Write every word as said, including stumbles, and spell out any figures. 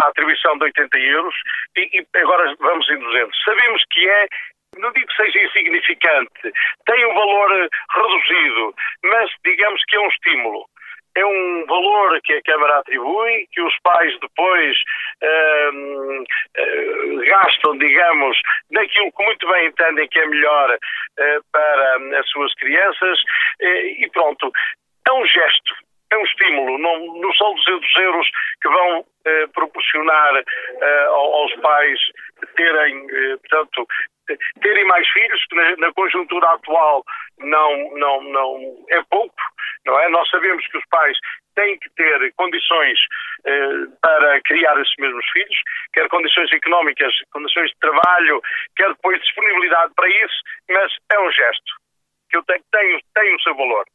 atribuição de oitenta euros e, e agora vamos em duzentos. Sabemos que é, não digo que seja insignificante, tem um valor reduzido, mas digamos que é um estímulo. É um valor que a Câmara atribui, que os pais depois uh, uh, gastam, digamos, naquilo que muito bem entendem que é melhor uh, para as suas crianças uh, e pronto. É um gesto, é um estímulo, não, não são duzentos euros que vão uh, proporcionar uh, aos pais terem, uh, portanto, terem mais filhos, que na, na conjuntura atual não, não, não é pouco, não é? Nós sabemos que os pais têm que ter condições eh, para criar esses mesmos filhos, quer condições económicas, condições de trabalho, quer depois disponibilidade para isso, mas é um gesto que eu tenho, tenho, tem o seu valor.